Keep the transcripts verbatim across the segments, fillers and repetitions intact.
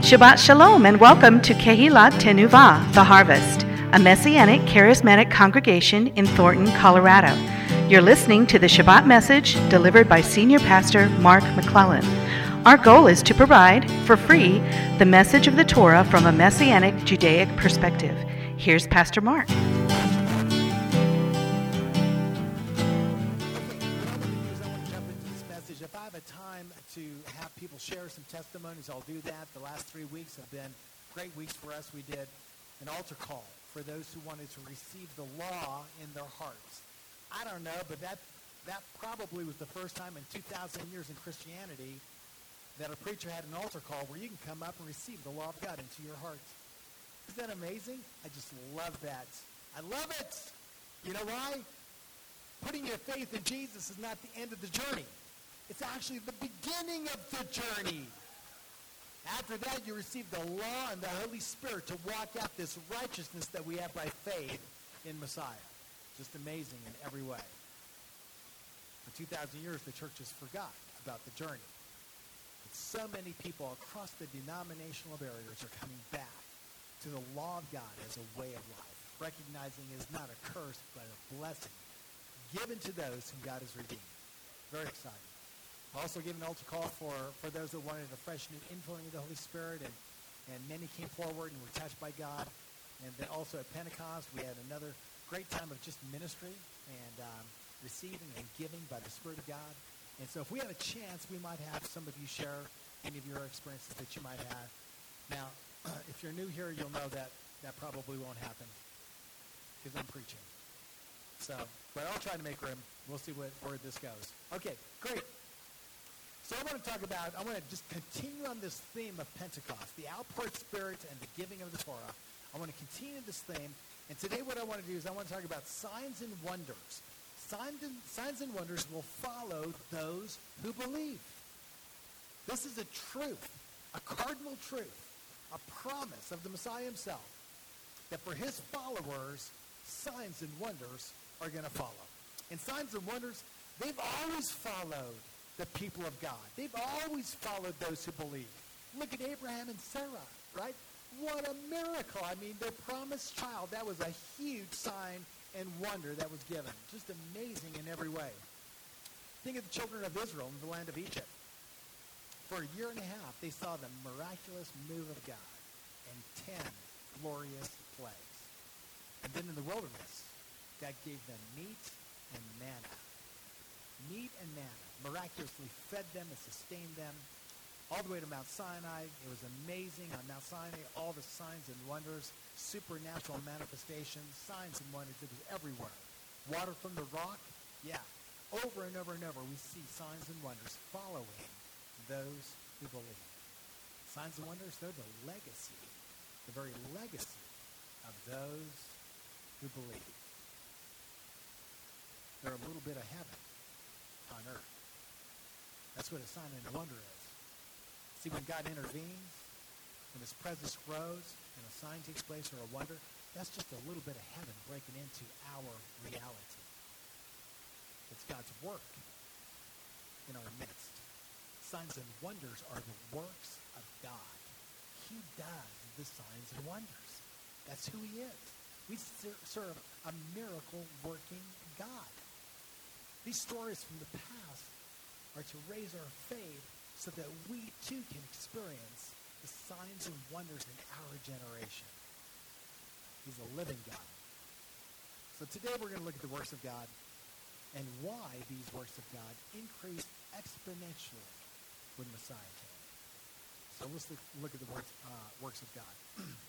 Shabbat Shalom and welcome to Kehilat Tenuvah, The Harvest, a Messianic charismatic congregation in Thornton, Colorado. You're listening to the Shabbat message delivered by Senior Pastor Mark McClellan. Our goal is to provide, for free, the message of the Torah from a Messianic Judaic perspective. Here's Pastor Mark. If I have a time to have people share some testimonies, I'll do that. The last three weeks have been great weeks for us. We did an altar call for those who wanted to receive the law in their hearts. I don't know, but that that probably was the first time in two thousand years in Christianity that a preacher had an altar call where you can come up and receive the law of God into your hearts. Isn't that amazing? I just love that. I love it. You know why? Putting your faith in Jesus is not the end of the journey. It's actually the beginning of the journey. After that, you receive the law and the Holy Spirit to walk out this righteousness that we have by faith in Messiah. Just amazing in every way. For two thousand years, the church has forgot about the journey. But so many people across the denominational barriers are coming back to the law of God as a way of life, recognizing it is not a curse, but a blessing given to those whom God has redeemed. Very exciting. I also gave an altar call for, for those that wanted a fresh new infilling of the Holy Spirit, and, and many came forward and were touched by God. And then also at Pentecost, we had another great time of just ministry and um, receiving and giving by the Spirit of God. And so if we had a chance, we might have some of you share any of your experiences that you might have. Now, if you're new here, you'll know that that probably won't happen because I'm preaching. So, but I'll try to make room. We'll see what, where this goes. Okay, great. So I want to talk about, I want to just continue on this theme of Pentecost, the outpoured spirit and the giving of the Torah. I want to continue this theme. And today what I want to do is I want to talk about signs and wonders. Signs and, signs and wonders will follow those who believe. This is a truth, a cardinal truth, a promise of the Messiah himself, that for his followers, signs and wonders are going to follow. And signs and wonders, they've always followed the people of God. They've always followed those who believe. Look at Abraham and Sarah, right? What a miracle. I mean, their promised child, that was a huge sign and wonder that was given. Just amazing in every way. Think of the children of Israel in the land of Egypt. For a year and a half, they saw the miraculous move of God and ten glorious plagues. And then in the wilderness, God gave them meat and manna. Meat and manna miraculously fed them and sustained them all the way to Mount Sinai. It was amazing on Mount Sinai, all the signs and wonders, supernatural manifestations, signs and wonders. It was everywhere. Water from the rock, yeah. Over and over and over, we see signs and wonders following those who believe. Signs and wonders, they're the legacy, the very legacy of those who believe. They're a little bit of heaven on earth. That's what a sign and a wonder is. See, when God intervenes, when his presence grows, and a sign takes place or a wonder, that's just a little bit of heaven breaking into our reality. It's God's work in our midst. Signs and wonders are the works of God. He does the signs and wonders. That's who he is. We serve a miracle-working God. These stories from the past are to raise our faith so that we too can experience the signs and wonders in our generation. He's a living God. So today we're going to look at the works of God and why these works of God increased exponentially when Messiah came. So let's look, look at the works, uh, works of God.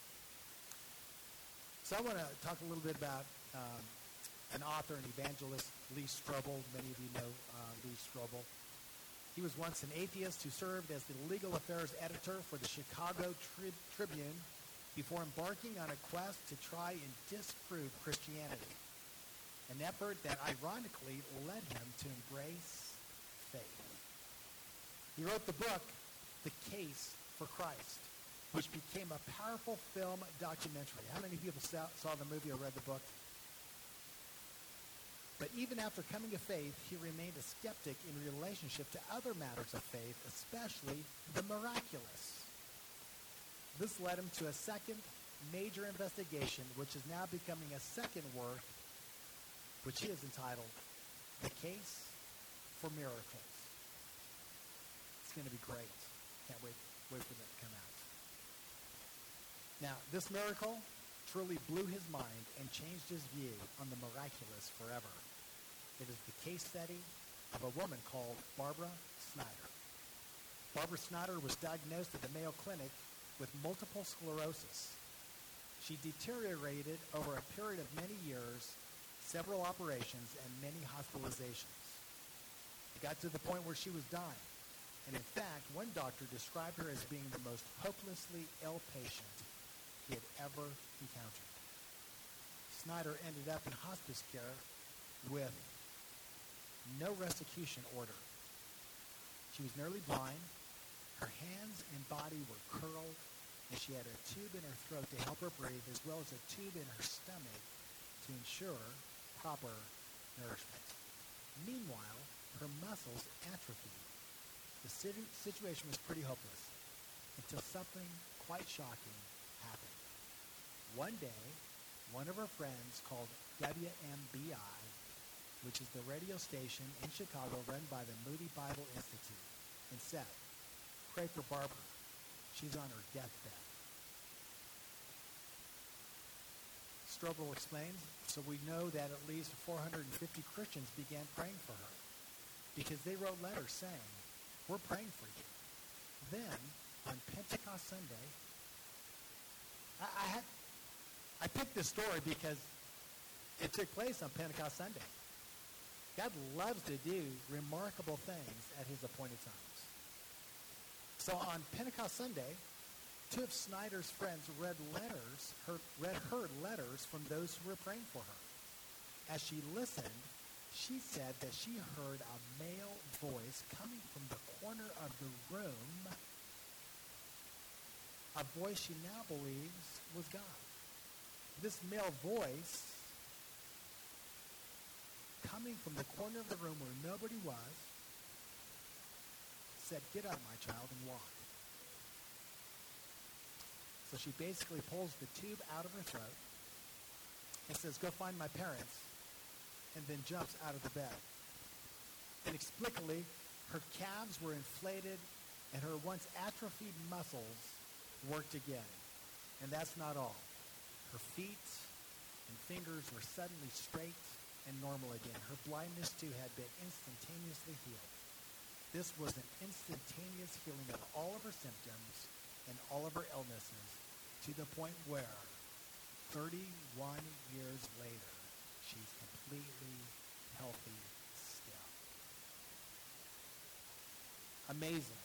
So I want to talk a little bit about um, an author and evangelist, Lee Strobel. Many of you know uh, Lee Strobel. He was once an atheist who served as the legal affairs editor for the Chicago Tri- Tribune before embarking on a quest to try and disprove Christianity, an effort that ironically led him to embrace faith. He wrote the book, The Case for Christ, which became a powerful film documentary. How many people saw, saw the movie or read the book? But even after coming to faith, he remained a skeptic in relationship to other matters of faith, especially the miraculous. This led him to a second major investigation, which is now becoming a second work, which he has entitled The Case for Miracles. It's going to be great. Can't wait, wait for that to come out. Now, this miracle truly blew his mind and changed his view on the miraculous forever. It is the case study of a woman called Barbara Snyder. Barbara Snyder was diagnosed at the Mayo Clinic with multiple sclerosis. She deteriorated over a period of many years, several operations, and many hospitalizations. It got to the point where she was dying. And in fact, one doctor described her as being the most hopelessly ill patient he had ever encountered. Snyder ended up in hospice care with no restitution order. She was nearly blind. Her hands and body were curled, and she had a tube in her throat to help her breathe, as well as a tube in her stomach to ensure proper nourishment. Meanwhile, her muscles atrophied. The situ- situation was pretty hopeless until something quite shocking happened. One day, one of her friends called W M B I, which is the radio station in Chicago run by the Moody Bible Institute, and said, "Pray for Barbara. She's on her deathbed." Strobel explains, so we know that at least four hundred fifty Christians began praying for her because they wrote letters saying, "We're praying for you." Then, on Pentecost Sunday, I, I had I picked this story because it took place on Pentecost Sunday. God loves to do remarkable things at his appointed times. So on Pentecost Sunday, two of Snyder's friends read letters, her, read her letters from those who were praying for her. As she listened, she said that she heard a male voice coming from the corner of the room, a voice she now believes was God. This male voice, coming from the corner of the room where nobody was, said, "Get up, my child, and walk." So she basically pulls the tube out of her throat and says, "Go find my parents," and then jumps out of the bed. Inexplicably, her calves were inflated and her once atrophied muscles worked again. And that's not all. Her feet and fingers were suddenly straight and normal again. Her blindness, too, had been instantaneously healed. This was an instantaneous healing of all of her symptoms and all of her illnesses, to the point where thirty-one years later, she's completely healthy still. Amazing.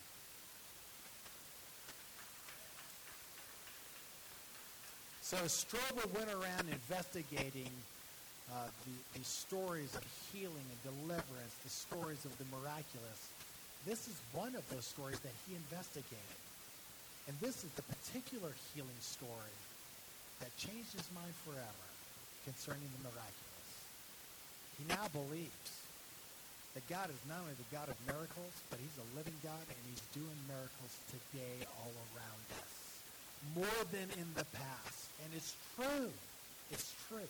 So Strobel went around investigating uh, the, the stories of healing and deliverance, the stories of the miraculous. This is one of those stories that he investigated. And this is the particular healing story that changed his mind forever concerning the miraculous. He now believes that God is not only the God of miracles, but he's a living God, and he's doing miracles today all around us, more than in the past. And it's true. It's true.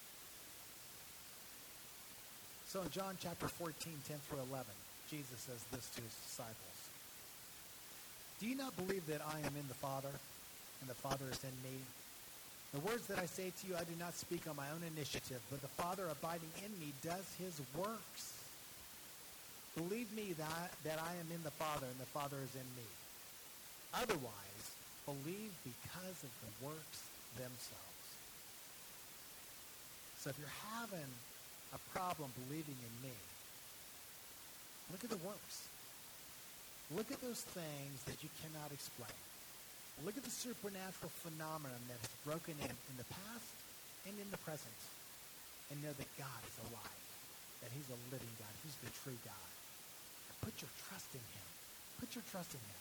So in John chapter fourteen, ten through eleven, Jesus says this to his disciples. "Do you not believe that I am in the Father, and the Father is in me? The words that I say to you, I do not speak on my own initiative, but the Father abiding in me does his works. Believe me that, that I am in the Father, and the Father is in me. Otherwise, believe because of the works themselves." So if you're having a problem believing in me, look at the works. Look at those things that you cannot explain. Look at the supernatural phenomenon that has broken in in the past and in the present, and know that God is alive, that he's a living God, he's the true God. And put your trust in him. Put your trust in him.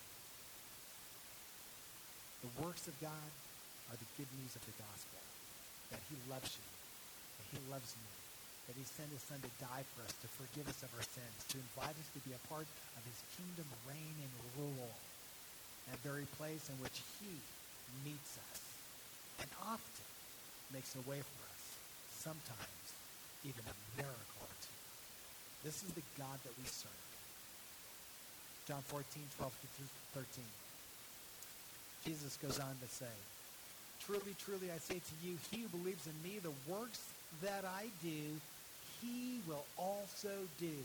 The works of God are the good news of the gospel, that he loves you, that he loves me, that he sent his son to die for us, to forgive us of our sins, to invite us to be a part of his kingdom reign and rule, that very place in which he meets us and often makes a way for us, sometimes even a miracle or two. This is the God that we serve. John fourteen, twelve through thirteen. Jesus goes on to say, truly, truly, I say to you, he who believes in me, the works that I do, he will also do.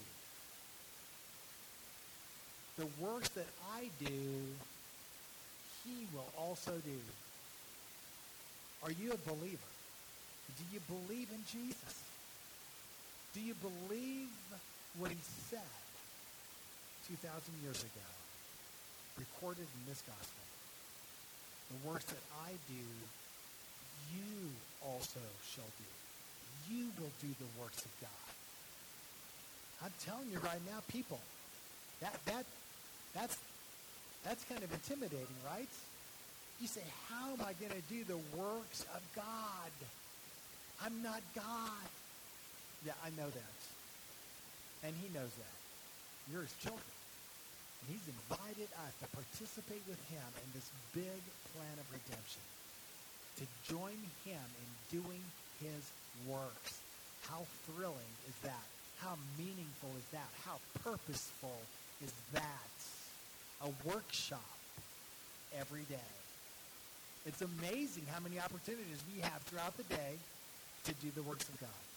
The works that I do, he will also do. Are you a believer? Do you believe in Jesus? Do you believe what he said two thousand years ago, recorded in this gospel? The works that I do, you also shall do. You will do the works of God. I'm telling you right now, people, that that that's that's kind of intimidating, right? You say, how am I going to do the works of God? I'm not God. Yeah, I know that. And he knows that. You're his children. And he's invited us to participate with him in this big plan of redemption, to join him in doing his works. How thrilling is that? How meaningful is that? How purposeful is that? A workshop every day. It's amazing how many opportunities we have throughout the day to do the works of God.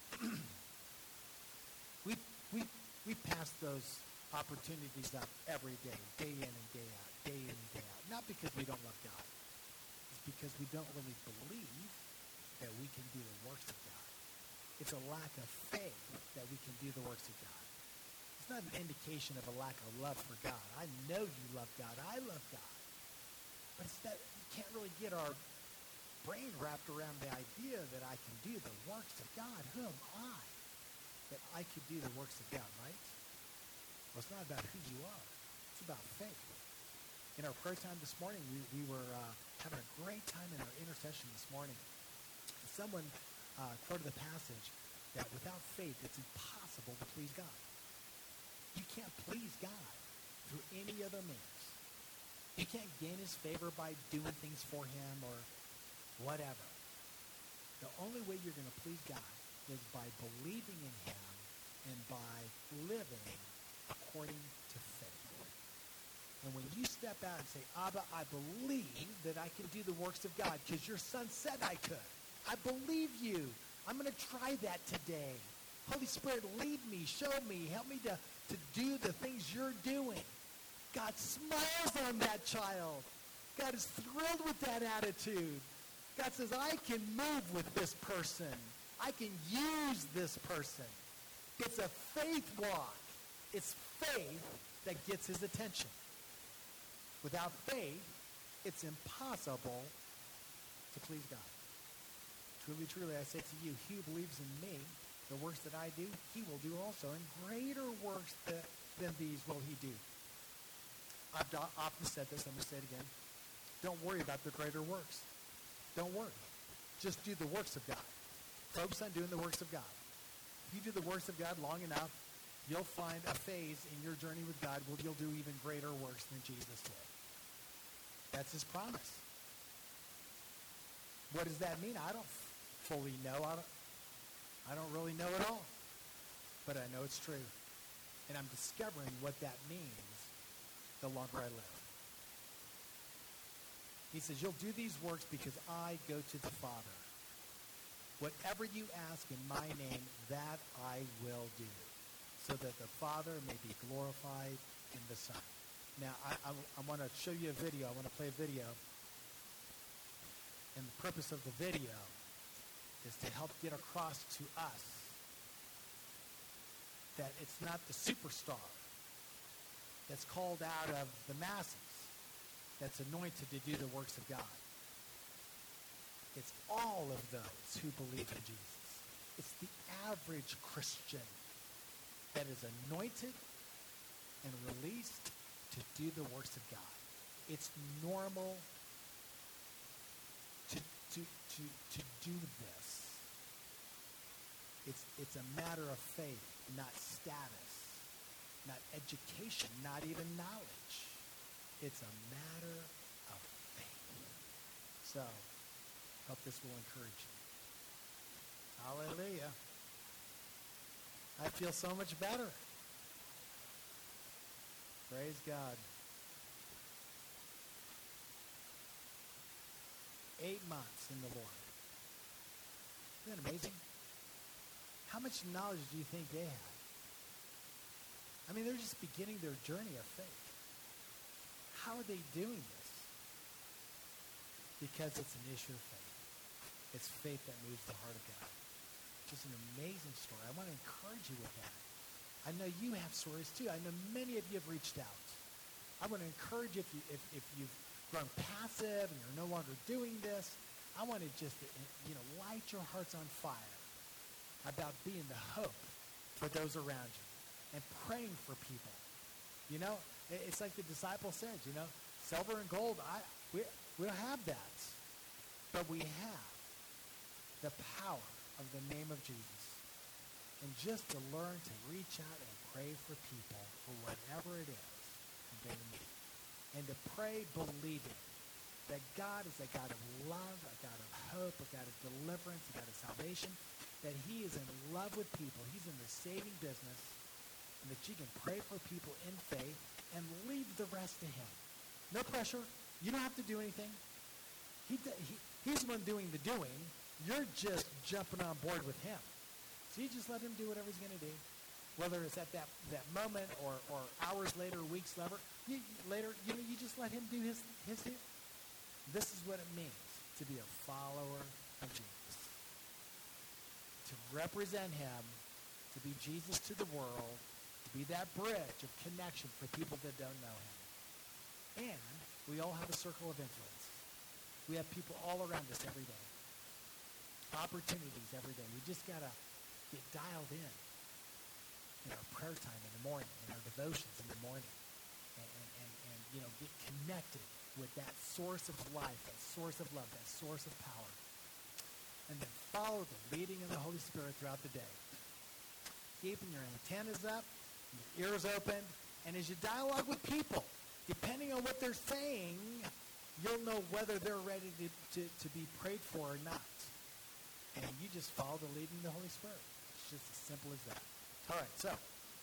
we, we, we pass those opportunities up every day, day in and day out, day in and day out. Not because we don't love God. It's because we don't really believe that we can do the works of God. It's a lack of faith that we can do the works of God. It's not an indication of a lack of love for God. I know you love God. I love God. But it's that we can't really get our brain wrapped around the idea that I can do the works of God. Who am I that I could do the works of God, right? Well, it's not about who you are. It's about faith. In our prayer time this morning, we, we were uh, having a great time in our intercession this morning. Someone uh, quoted the passage that without faith, it's impossible to please God. You can't please God through any other means. You can't gain his favor by doing things for him or whatever. The only way you're going to please God is by believing in him and by living according to faith. And when you step out and say, Abba, I believe that I can do the works of God because your son said I could. I believe you. I'm going to try that today. Holy Spirit, lead me, show me, help me to, to do the things you're doing. God smiles on that child. God is thrilled with that attitude. God says, I can move with this person. I can use this person. It's a faith walk. It's faith that gets his attention. Without faith, it's impossible to please God. Truly, truly, I say to you, he who believes in me, the works that I do, he will do also. And greater works that, than these will he do. I've do- often said this, I'm going to say it again. Don't worry about the greater works. Don't worry. Just do the works of God. Focus on doing the works of God. If you do the works of God long enough, you'll find a phase in your journey with God where you'll do even greater works than Jesus did. That's his promise. What does that mean? I don't fully know. I don't, I don't really know at all. But I know it's true. And I'm discovering what that means the longer I live. He says, you'll do these works because I go to the Father. Whatever you ask in my name, that I will do, so that the Father may be glorified in the Son. Now, I, I, I want to show you a video. I want to play a video. And the purpose of the video is to help get across to us that it's not the superstar that's called out of the masses that's anointed to do the works of God. It's all of those who believe in Jesus. It's the average Christian that is anointed and released to do the works of God. It's normal to, to, to, to do this. It's, it's a matter of faith, not status, not education, not even knowledge. It's a matter of faith. So, hope this will encourage you. Hallelujah. I feel so much better. Praise God. Eight months in the Lord. Isn't that amazing? How much knowledge do you think they had? I mean, they're just beginning their journey of faith. How are they doing this? Because it's an issue of faith. It's faith that moves the heart of God. Just an amazing story. I want to encourage you with that. I know you have stories too. I know many of you have reached out. I want to encourage you if, you, if, if you've grown passive and you're no longer doing this, I want to just, you know, light your hearts on fire about being the hope for those around you and praying for people. You know, it's like the disciple said, you know, silver and gold, I we, we don't have that. But we have the power of the name of Jesus. And just to learn to reach out and pray for people for whatever it is they need. And to pray believing that God is a God of love, a God of hope, a God of deliverance, a God of salvation, that he is in love with people. He's in the saving business, and that you can pray for people in faith and leave the rest to him. No pressure. You don't have to do anything. He, he, he's the one doing the doing. You're just jumping on board with him. So you just let him do whatever he's going to do, whether it's at that, that moment or, or hours later, weeks later. You, later, you know, you just let him do his his deal. This is what it means to be a follower of Jesus. To represent him, to be Jesus to the world, to be that bridge of connection for people that don't know him. And we all have a circle of influence. We have people all around us every day. Opportunities every day. We just got to get dialed in in our prayer time in the morning, in our devotions in the morning, and, and, and, and you know, get connected with that source of life, that source of love, that source of power. And then follow the leading of the Holy Spirit throughout the day. Keeping your antennas up, your ears open, and as you dialogue with people, depending on what they're saying, you'll know whether they're ready to, to, to be prayed for or not. And you just follow the leading of the Holy Spirit. It's just as simple as that. All right, so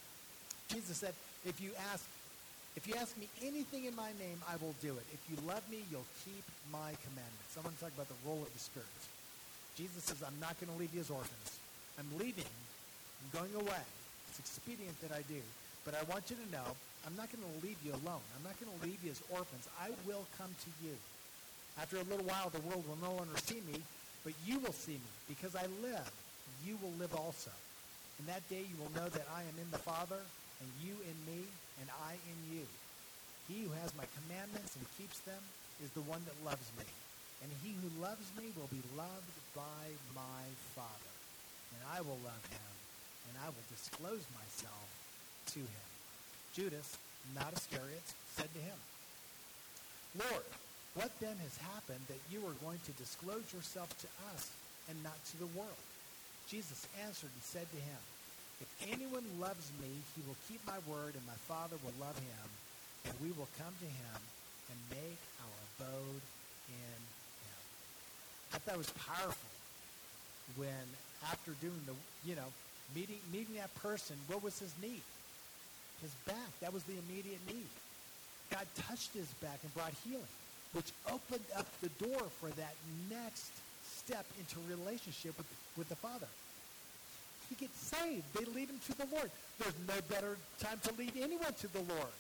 Jesus said, if you ask If you ask me anything in my name, I will do it. If you love me, you'll keep my commandments. I want to talk about the role of the Spirit. Jesus says, I'm not going to leave you as orphans. I'm leaving. I'm going away. It's expedient that I do. But I want you to know, I'm not going to leave you alone. I'm not going to leave you as orphans. I will come to you. After a little while, the world will no longer see me, but you will see me. Because I live, you will live also. In that day, you will know that I am in the Father, and you in me, and I in you. He who has my commandments and keeps them is the one that loves me. And he who loves me will be loved by my Father. And I will love him, and I will disclose myself to him. Judas, not Iscariot, said to him, Lord, what then has happened that you are going to disclose yourself to us and not to the world? Jesus answered and said to him, if anyone loves me, he will keep my word, and my Father will love him, and we will come to him and make our abode in him. I thought it was powerful when, after doing the, you know, meeting meeting that person, what was his need? His back. That was the immediate need. God touched his back and brought healing, which opened up the door for that next step into relationship with, with the Father. He gets saved. They lead him to the Lord. There's no better time to lead anyone to the Lord.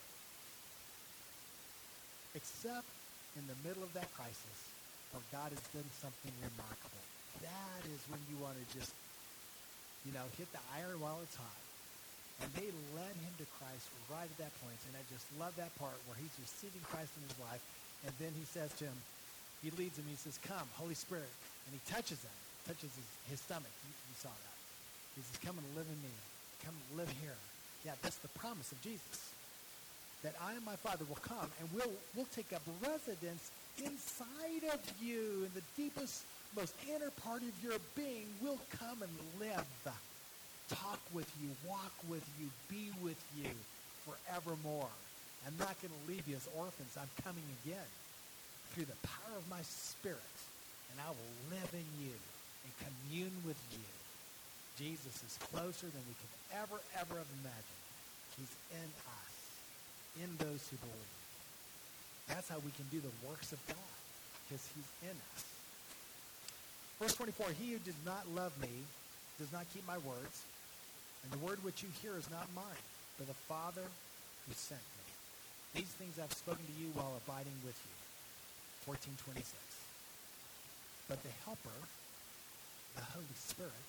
Except in the middle of that crisis where God has done something remarkable. That is when you want to just, you know, hit the iron while it's hot. And they led him to Christ right at that point. And I just love that part where he's receiving Christ in his life. And then he says to him, he leads him, he says, come, Holy Spirit. And he touches him, touches his, his stomach. You, you saw that. He says, come and live in me. Come and live here. Yeah, that's the promise of Jesus. That I and my Father will come and we'll, we'll take up residence inside of you. In the deepest, most inner part of your being, we'll come and live. Talk with you, walk with you, be with you forevermore. I'm not going to leave you as orphans. I'm coming again. through the power of my Spirit, and I will live in you and commune with you. Jesus is closer than we could ever, ever have imagined. He's in us, in those who believe. That's how we can do the works of God, because he's in us. Verse twenty-four, he who does not love me does not keep my words, and the word which you hear is not mine, but the Father who sent me. These things I've spoken to you while abiding with you. fourteen twenty-six. But the Helper, the Holy Spirit,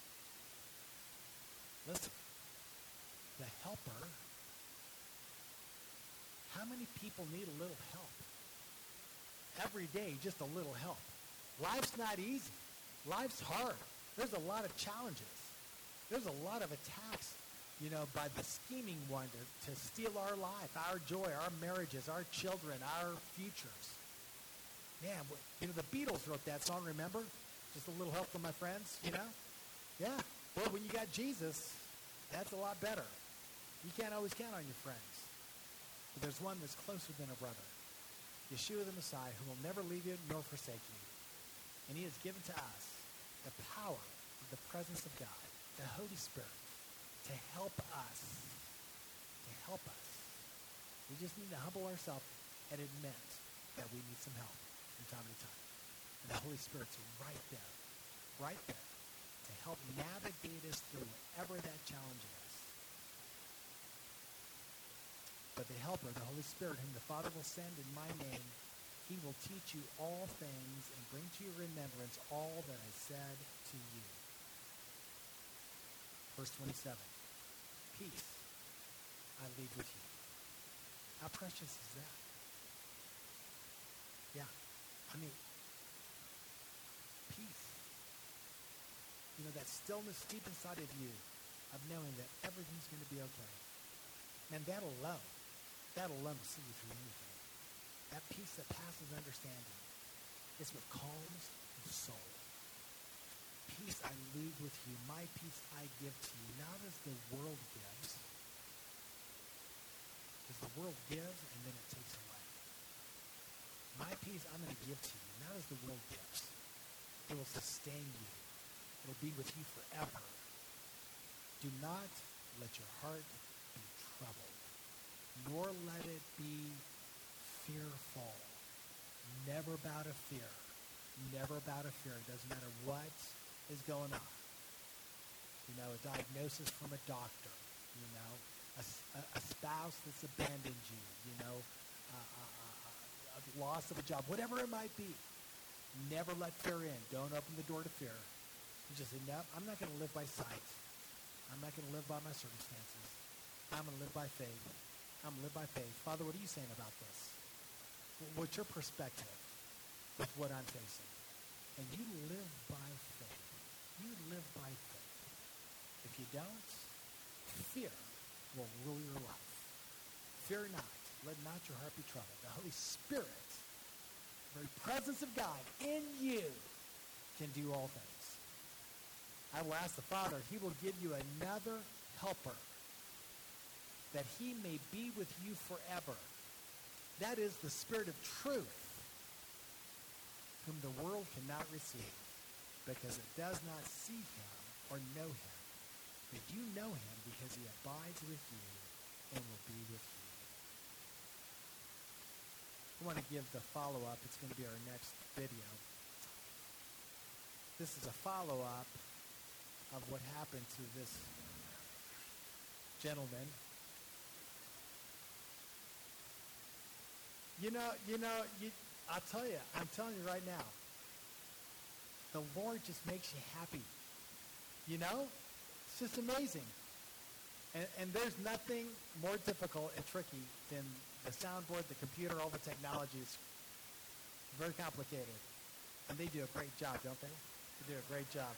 listen, the Helper, how many people need a little help? Every day, just a little help. Life's not easy. Life's hard. There's a lot of challenges. There's a lot of attacks, you know, by the scheming one to, to steal our life, our joy, our marriages, our children, our futures. Man, you know, the Beatles wrote that song, remember? Just a little help from my friends, you know? Yeah. Well, when you got Jesus, that's a lot better. You can't always count on your friends. But there's one that's closer than a brother. Yeshua the Messiah, who will never leave you nor forsake you. And he has given to us the power of the presence of God, the Holy Spirit, to help us. To help us. We just need to humble ourselves and admit that we need some help from time to time. And the Holy Spirit's right there, right there, to help navigate us through whatever that challenge is. But the Helper, the Holy Spirit, whom the Father will send in my name, he will teach you all things and bring to your remembrance all that I said to you. Verse twenty-seven. Peace I leave with you. How precious is that? Yeah. I mean, peace. You know, that stillness deep inside of you of knowing that everything's going to be okay. And that alone, that alone will see you through anything. That peace that passes understanding is what calms the soul. Peace I leave with you. My peace I give to you, not as the world gives. Because the world gives and then it takes away. My peace I'm going to give to you, not as the world gives. It will sustain you. It will be with you forever. Do not let your heart be troubled, nor let it be fearful. Never bow to fear. Never bow to fear. It doesn't matter what is going on. You know, a diagnosis from a doctor. You know, a, a, a spouse that's abandoned you. You know, uh, uh, uh, a loss of a job. Whatever it might be. Never let fear in. Don't open the door to fear. You just say, no, I'm not going to live by sight. I'm not going to live by my circumstances. I'm going to live by faith. I'm going to live by faith. Father, what are you saying about this? What's your perspective with what I'm facing? And you live by faith. You live by faith. If you don't, fear will rule your life. Fear not. Let not your heart be troubled. The Holy Spirit, the very presence of God in you, can do all things. I will ask the Father, he will give you another helper, that he may be with you forever. That is the Spirit of truth, whom the world cannot receive, because it does not see him or know him. But you know him because he abides with you and will be with you. I want to give the follow-up. It's going to be our next video. This is a follow-up of what happened to this gentleman. You know, you know, you, I'll tell you, I'm telling you right now, the Lord just makes you happy. You know? It's just amazing. And, and there's nothing more difficult and tricky than the soundboard, the computer, all the technology. It's very complicated. And they do a great job, don't they? They do a great job.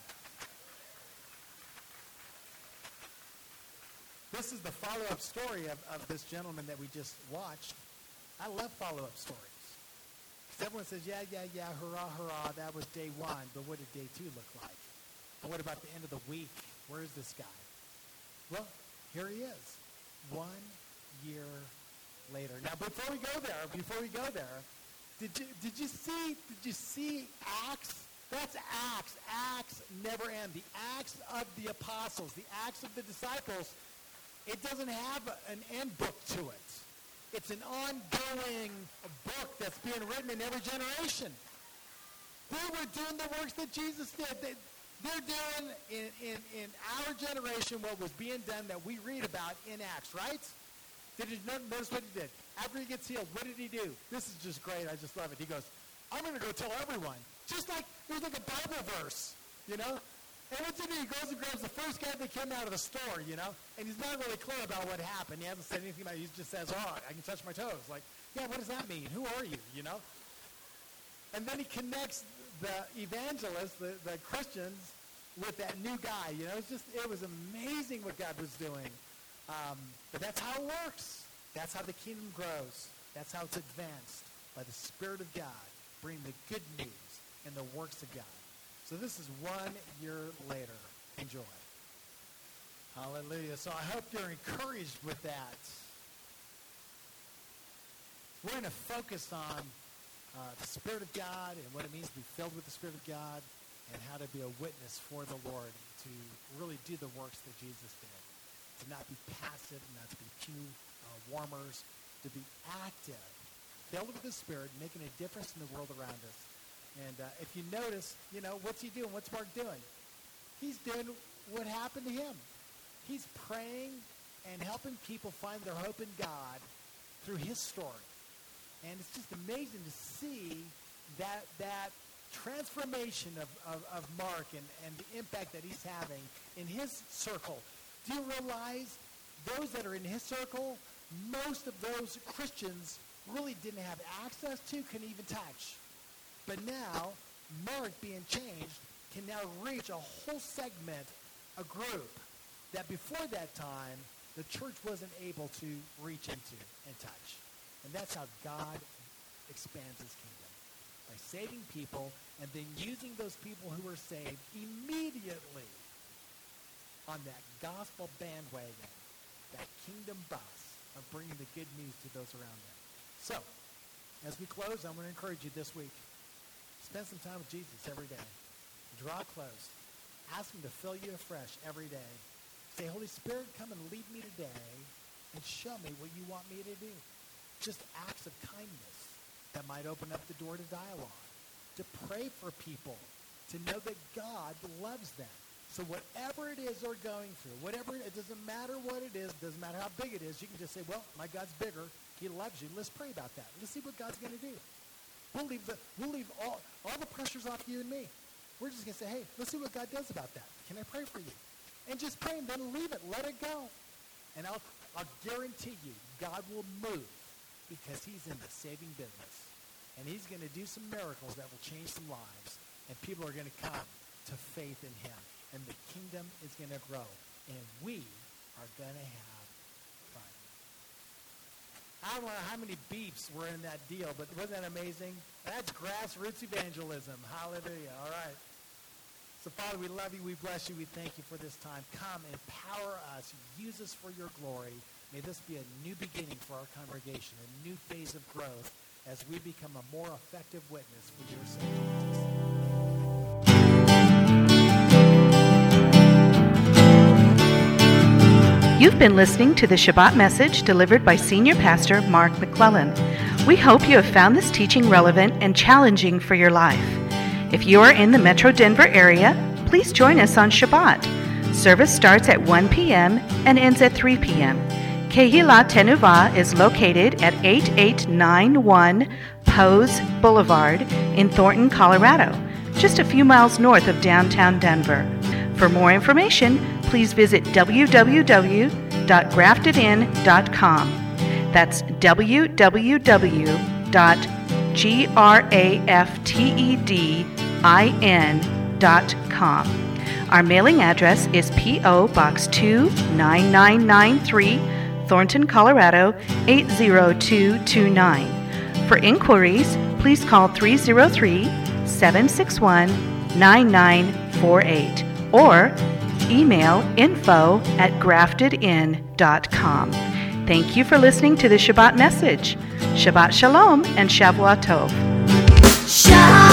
This is the follow-up story of, of this gentleman that we just watched. I love follow-up stories. Because everyone says, yeah, yeah, yeah, hurrah, hurrah, that was day one. But what did day two look like? And what about the end of the week? Where is this guy? Well, here he is. One year later. Now, before we go there, before we go there, Did you, did you see, did you see Acts? That's Acts. Acts never end. The Acts of the apostles, the Acts of the disciples, it doesn't have an end book to it. It's an ongoing book that's being written in every generation. They were doing the works that Jesus did. They, they're doing in, in, in our generation what was being done that we read about in Acts, right? Did you notice what he did? After he gets healed, what did he do? This is just great. I just love it. He goes, I'm going to go tell everyone. Just like, it was like a Bible verse, you know? And what's he do? He goes and grabs the first guy that came out of the store, you know? And he's not really clear about what happened. He hasn't said anything about it. He just says, oh, I can touch my toes. Like, yeah, what does that mean? Who are you, you know? And then he connects the evangelists, the, the Christians, with that new guy, you know? It's just, it was amazing what God was doing. Um, but that's how it works. That's how the kingdom grows. That's how it's advanced, by the Spirit of God, bringing the good news and the works of God. So this is one year later. Enjoy. Hallelujah. So I hope you're encouraged with that. We're going to focus on uh, the Spirit of God and what it means to be filled with the Spirit of God and how to be a witness for the Lord, to really do the works that Jesus did. To not be passive, not to be pew uh, warmers, to be active, filled with the Spirit, making a difference in the world around us. And uh, if you notice, you know, what's he doing? What's Mark doing? He's doing what happened to him. He's praying and helping people find their hope in God through his story. And it's just amazing to see that that transformation of, of, of Mark and, and the impact that he's having in his circle. Do you realize those that are in his circle, most of those Christians really didn't have access to, couldn't even touch. But now, Mark being changed can now reach a whole segment, a group, that before that time, the church wasn't able to reach into and touch. And that's how God expands his kingdom. By saving people and then using those people who were saved immediately on that gospel bandwagon, that kingdom bus of bringing the good news to those around them. So, as we close, I'm going to encourage you this week. Spend some time with Jesus every day. Draw close. Ask him to fill you afresh every day. Say, Holy Spirit, come and lead me today and show me what you want me to do. Just acts of kindness that might open up the door to dialogue, to pray for people, to know that God loves them. So whatever it is they're going through, whatever, it doesn't matter what it is, doesn't matter how big it is, you can just say, well, my God's bigger. He loves you. Let's pray about that. Let's see what God's going to do. We'll leave the we'll leave all, all the pressures off you and me. We're just going to say, hey, let's see what God does about that. Can I pray for you? And just pray and then leave it. Let it go. And I'll, I'll guarantee you, God will move because he's in the saving business. And he's going to do some miracles that will change some lives. And people are going to come to faith in him. And the kingdom is going to grow. And we are going to have fun. I don't know how many beeps were in that deal, but wasn't that amazing? That's grassroots evangelism. Hallelujah. All right. So, Father, we love you. We bless you. We thank you for this time. Come, empower us. Use us for your glory. May this be a new beginning for our congregation, a new phase of growth as we become a more effective witness for your sake. You've been listening to the Shabbat message delivered by Senior Pastor Mark McClellan. We hope you have found this teaching relevant and challenging for your life. If you are in the Metro Denver area, please join us on Shabbat. Service starts at one p.m. and ends at three p.m. Kehillat Tenuvah is located at eighty-eight ninety-one Pose Boulevard in Thornton, Colorado, just a few miles north of downtown Denver. For more information, please visit w w w dot grafted in dot com. That's w w w dot grafted dot com. Our mailing address is P O. Box two nine nine nine three, Thornton, Colorado eight zero two two nine. For inquiries, please call three zero three, seven six one, nine nine four eight or email info at grafted in dot com. Thank you for listening to the Shabbat message. Shabbat Shalom and Shavua Tov. Shabbat.